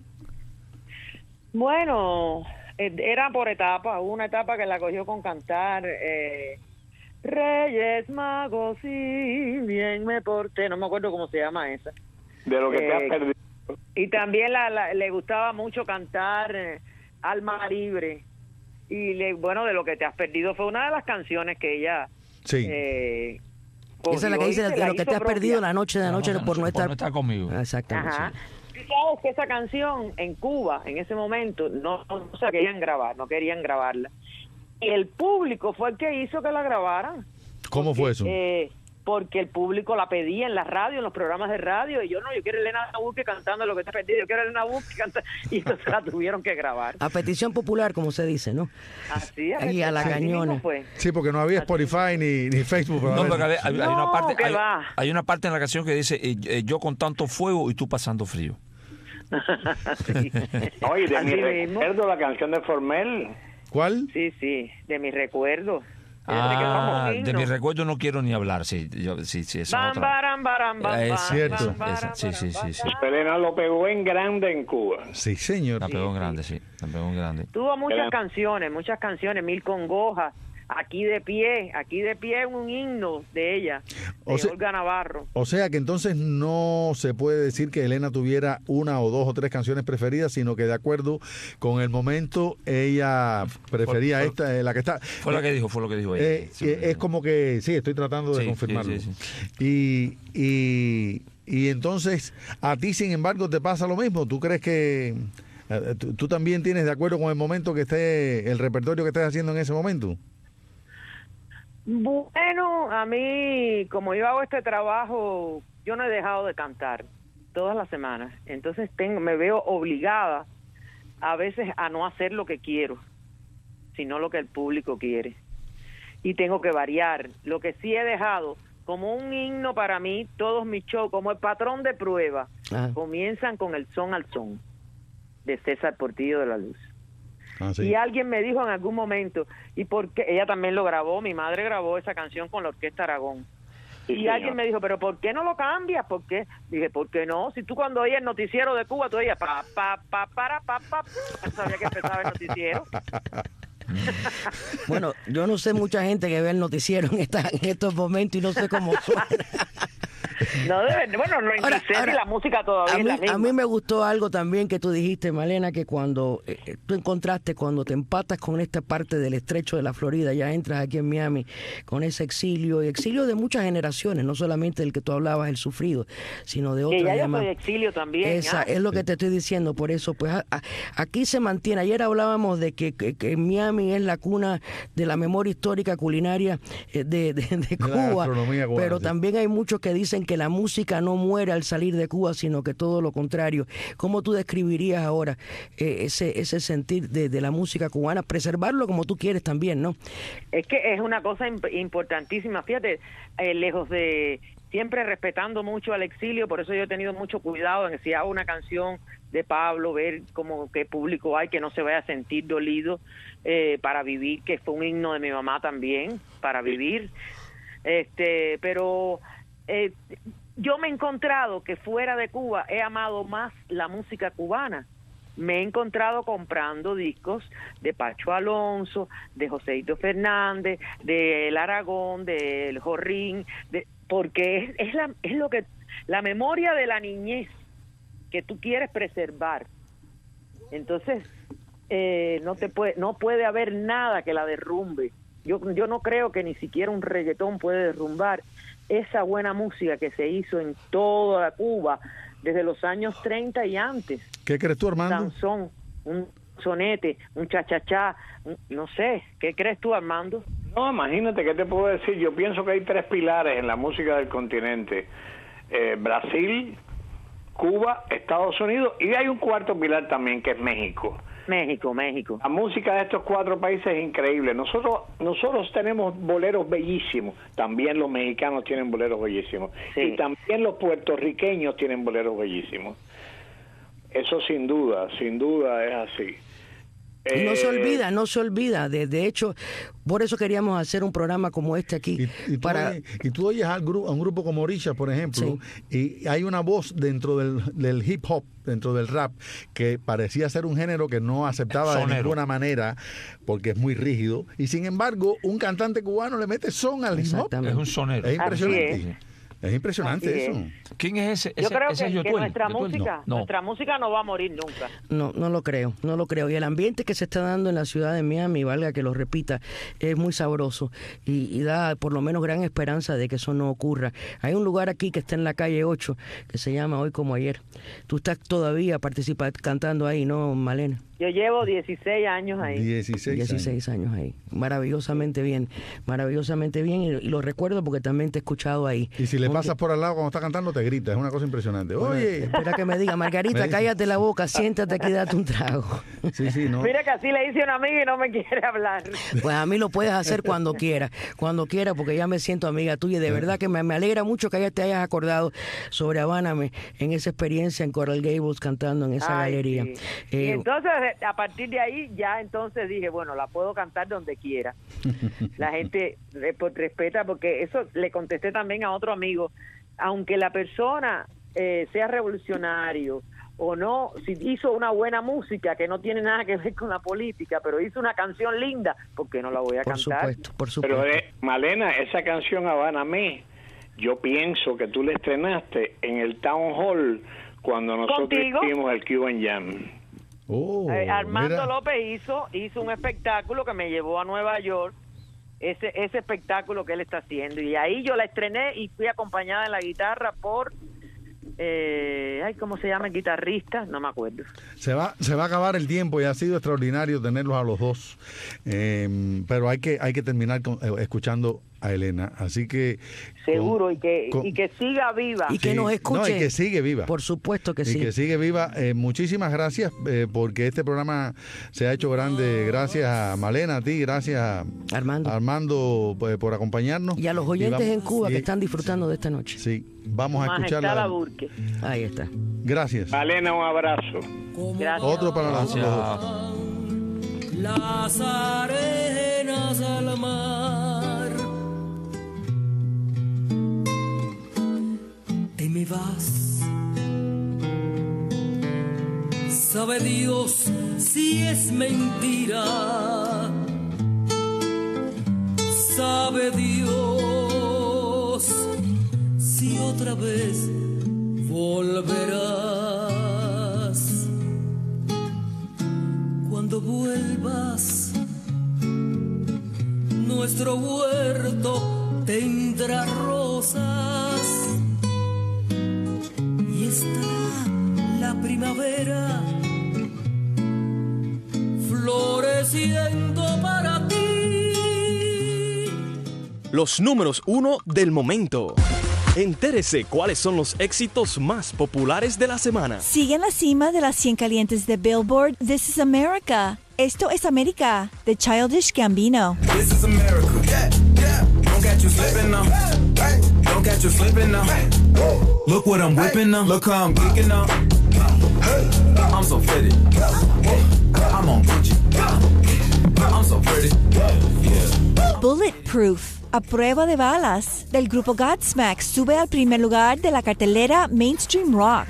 Bueno, era por etapas. Hubo una etapa que la cogió con cantar Reyes Magos y bien me porté, no me acuerdo cómo se llama esa. De lo que te has perdido. Y también le gustaba mucho cantar Alma Libre. Y bueno, de lo que te has perdido fue una de las canciones que ella esa es la que dice de lo que te has perdido la noche de anoche por no estar conmigo. Exactamente. Ajá. Tú sabes que esa canción en Cuba en ese momento no se querían grabar, no querían grabarla, y el público fue el que hizo que la grabaran. ¿Cómo fue eso? Porque el público la pedía en la radio, en los programas de radio, y yo quiero Elena Busque cantando Lo que te has perdido, yo quiero Elena Busque cantando, y entonces la tuvieron que grabar. A petición popular, como se dice, ¿no? Así es. Y a la cañona. Sí, porque no había Spotify ni Facebook. No, porque hay una parte en la canción que dice yo con tanto fuego y tú pasando frío. Sí. Oye, de Así mi mismo. recuerdo, la canción de Formel. ¿Cuál? Sí, de mi recuerdo. De mi recuerdo no quiero ni hablar. Sí, esa es otra. Es cierto. Sí. Elena lo pegó en grande en Cuba. Sí, señor. La pegó en grande, sí. La pegó en grande. Tuvo muchas canciones, Mil Congojas, Aquí de pie un himno de ella, de Olga Navarro. O sea que entonces no se puede decir que Elena tuviera 1 o 2 o 3 canciones preferidas, sino que de acuerdo con el momento ella prefería la que está. Fue lo que dijo ella. Es como que, sí, estoy tratando de confirmarlo. Sí. Y entonces, a ti, sin embargo, te pasa lo mismo. ¿Tú crees que tú también tienes de acuerdo con el momento que esté, el repertorio que estés haciendo en ese momento? Bueno, a mí, como yo hago este trabajo, yo no he dejado de cantar todas las semanas. Entonces me veo obligada a veces a no hacer lo que quiero, sino lo que el público quiere. Y tengo que variar. Lo que sí he dejado, como un himno para mí, todos mis shows, como el patrón de prueba, comienzan con el Son al Son, de César Portillo de la Luz. Sí. Y alguien me dijo en algún momento, y porque ella también lo grabó, mi madre grabó esa canción con la Orquesta Aragón. Sí, y alguien me dijo, pero ¿por qué no lo cambias? ¿Por qué? Dije, ¿por qué no? Si tú cuando oías el noticiero de Cuba, tú oías sabía que empezaba el noticiero. Bueno, yo no sé mucha gente que ve el noticiero en estos momentos y no sé cómo suena. No, bueno, no ahora, la música todavía es la misma. A mí me gustó algo también que tú dijiste, Malena, que cuando tú encontraste, cuando te empatas con esta parte del estrecho de la Florida, ya entras aquí en Miami con ese exilio de muchas generaciones, no solamente el que tú hablabas, el sufrido, sino de otras. Que ya yo soy de exilio también. Es lo que te estoy diciendo, por eso, pues aquí se mantiene. Ayer hablábamos de que Miami es la cuna de la memoria histórica culinaria de Cuba, cubana, pero sí. también hay muchos que dicen que que la música no muere al salir de Cuba, sino que todo lo contrario. ¿Cómo tú describirías ahora ese sentir de la música cubana? Preservarlo como tú quieres también, ¿no? Es que es una cosa importantísima. Fíjate, lejos de... Siempre respetando mucho al exilio, por eso yo he tenido mucho cuidado en que si hago una canción de Pablo, ver como qué público hay, que no se vaya a sentir dolido, Para Vivir, que fue un himno de mi mamá también, Para Vivir. Pero yo me he encontrado que fuera de Cuba he amado más la música cubana. Me he encontrado comprando discos de Pacho Alonso, de Joséito Fernández, de El Aragón, del Jorrín, porque es lo que la memoria de la niñez que tú quieres preservar. Entonces no puede haber nada que la derrumbe. Yo no creo que ni siquiera un reggaetón puede derrumbar esa buena música que se hizo en toda Cuba desde los años 30 y antes. ¿Qué crees tú, Armando? Un danzón, un sonete, un cha-cha-cha, no sé. ¿Qué crees tú, Armando? No, imagínate, ¿qué te puedo decir? Yo pienso que hay 3 pilares en la música del continente. Brasil, Cuba, Estados Unidos, y hay un cuarto pilar también, que es México. México. La música de estos 4 países es increíble. Nosotros tenemos boleros bellísimos. También los mexicanos tienen boleros bellísimos. Sí. Y también los puertorriqueños tienen boleros bellísimos. Eso sin duda es así. Y no se olvida. De hecho, por eso queríamos hacer un programa como este aquí. Y tú oyes a un grupo como Orisha, por ejemplo, sí, y hay una voz dentro del hip hop, dentro del rap, que parecía ser un género que no aceptaba de ninguna manera, porque es muy rígido. Y sin embargo, un cantante cubano le mete son al hip hop. Es un sonero. Es impresionante. Es impresionante eso. ¿Quién es ese? Yo creo ese que nuestra música no va a morir nunca. No lo creo. Y el ambiente que se está dando en la ciudad de Miami, valga que lo repita, es muy sabroso y da por lo menos gran esperanza de que eso no ocurra. Hay un lugar aquí que está en la calle 8 que se llama Hoy Como Ayer. Tú estás todavía cantando ahí, ¿no, Malena? Yo llevo 16 años ahí. 16 años ahí. Maravillosamente bien y lo recuerdo porque también te he escuchado ahí. Y si le pasas por al lado cuando está cantando te grita, es una cosa impresionante. Oye, espera que me diga, Margarita, cállate la boca, siéntate aquí y date un trago. Sí, no. Mira que así le hice a una amiga y no me quiere hablar. Pues a mí lo puedes hacer cuando quieras, porque ya me siento amiga tuya y de verdad que me alegra mucho que te hayas acordado sobre Habáname en esa experiencia en Coral Gables cantando en esa galería. Sí. Y entonces a partir de ahí ya entonces dije, bueno, la puedo cantar donde quiera. La gente respeta, porque eso le contesté también a otro amigo, aunque la persona sea revolucionario o no, si hizo una buena música que no tiene nada que ver con la política, pero hizo una canción linda, ¿por qué no la voy a cantar? Por supuesto. Pero Malena, esa canción Habáname, yo pienso que tú la estrenaste en el Town Hall cuando nosotros hicimos el Cuban Jam. Armando López hizo un espectáculo que me llevó a Nueva York, ese espectáculo que él está haciendo, y ahí yo la estrené y fui acompañada en la guitarra por ¿cómo se llama el guitarrista? No me acuerdo. Se va a acabar el tiempo y ha sido extraordinario tenerlos a los dos, pero hay que terminar escuchando a Elena, así que seguro y que siga viva y que nos escuche, y que sigue viva, por supuesto que sí, y que sigue viva. Muchísimas gracias porque este programa se ha hecho grande, gracias a Malena, a ti, gracias a Armando por acompañarnos y a los oyentes en Cuba que están disfrutando de esta noche. Sí, vamos a escucharla. Ahí está. Gracias. Malena, un abrazo. Gracias. Otro para los dos. Las arenas al mar. Te me vas. Sabe Dios si es mentira. Sabe Dios si otra vez volverás. Cuando vuelvas, nuestro huerto tendrá rosas y estará la primavera floreciendo para ti. Los números 1 del momento. Entérese cuáles son los éxitos más populares de la semana. Sigue en la cima de las 100 calientes de Billboard, This is America. Esto es América, de Childish Gambino. This is America. Yeah, yeah. Don't catch you slipping now. Don't catch you slipping now. Look what I'm whipping now. Look how I'm geeking now. I'm so fitted. I'm on Gucci. I'm so pretty. Yeah. Bulletproof, a prueba de balas, del grupo Godsmack, sube al primer lugar de la cartelera Mainstream Rock.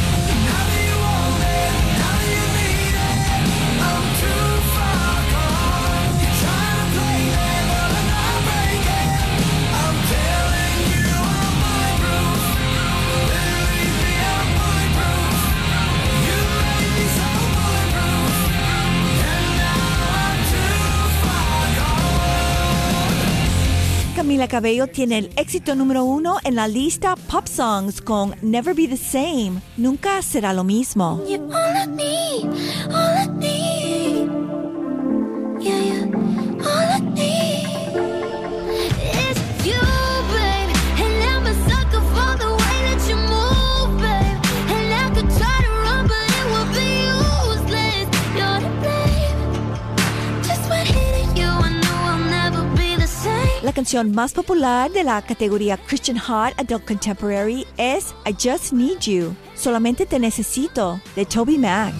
Camila Cabello tiene el éxito número 1 en la lista Pop Songs con Never Be the Same, Nunca será lo mismo. You're all I need, all I need. Yeah, yeah, all I need is you, babe. And I'm a sucker for the way that you move, babe. And I could try to run, but it would be useless. You're the blame. Just when hitting you, I know I'll never be the same. La canción más popular de la categoría Christian Hot Adult Contemporary es I Just Need You, Solamente Te Necesito, de Toby Mac.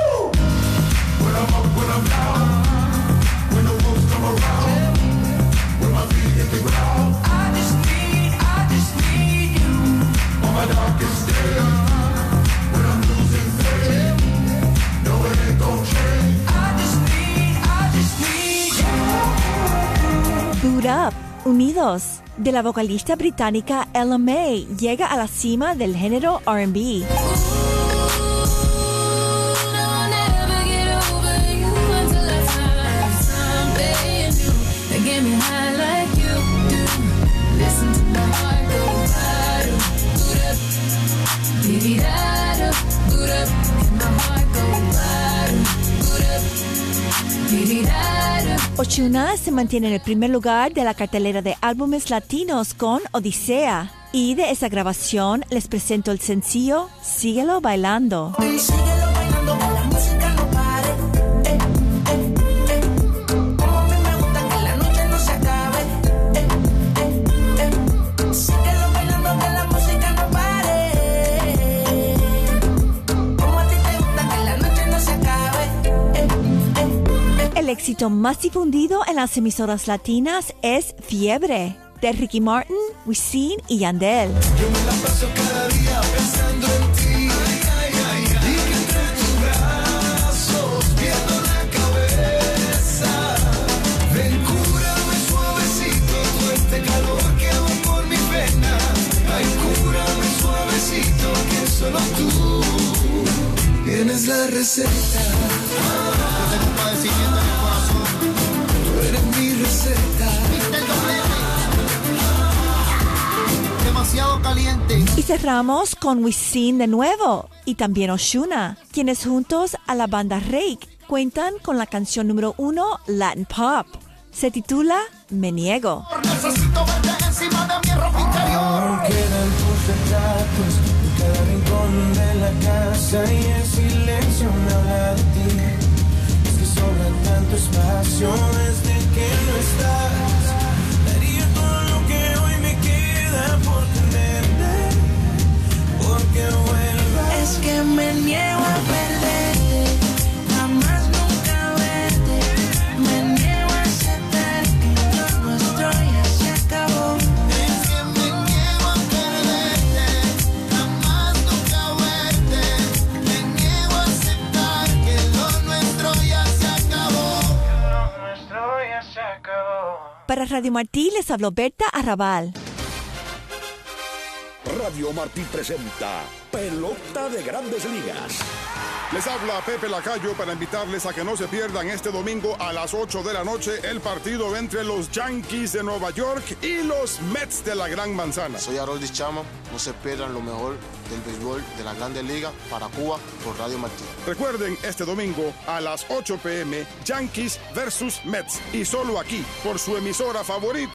Boot Up, Unidos, de la vocalista británica Ella May, llega a la cima del género R&B. Ochuna se mantiene en el primer lugar de la cartelera de álbumes latinos con Odisea. Y de esa grabación les presento el sencillo Síguelo Bailando. Síguelo bailando, que la música no pare. Como a mí me gusta que la noche no se acabe. Síguelo bailando, que la música no pare. Como a ti te gusta que la noche no se acabe. El éxito más difundido en las emisoras latinas es Fiebre, de Ricky Martin, Wisin y Yandel. Yo me la paso cada día pensando en ti. Y que entre tus brazos pierdo la cabeza. Ven, cúrame suavecito todo este calor que va por mi pena. Ay, cúrame suavecito que solo tú tienes la receta. Yo tengo un padecimiento en el corazón. Tú eres mi receta. ¿Viste el doblete? Demasiado caliente. Y cerramos con Wisin de nuevo y también Ozuna, quienes juntos a la banda Rake cuentan con la canción número 1 Latin Pop. Se titula Me Niego. Necesito verte encima de mi ropa interior. Quedan tus retratos en cada rincón de la casa y el silencio me habla de ti. Es que sobra tanto espacio desde que no estás. Daría todo lo que hoy me queda por tenerte, porque vuelvas. Es que me niego a perderte, jamás nunca verte. Me niego a aceptar que lo nuestro ya se acabó. Es que me niego a perderte, jamás nunca verte. Me niego a aceptar que lo nuestro ya se acabó. Lo nuestro ya se acabó. Para Radio Martí les habló Berta Arrabal. Radio Martí presenta Pelota de Grandes Ligas. Les habla Pepe Lacayo para invitarles a que no se pierdan este domingo a las 8 de la noche el partido entre los Yankees de Nueva York y los Mets de la Gran Manzana. Soy Haroldis Chama, no se pierdan lo mejor del béisbol de la Grandes Ligas para Cuba por Radio Martí. Recuerden este domingo a las 8 p.m. Yankees versus Mets y solo aquí por su emisora favorita.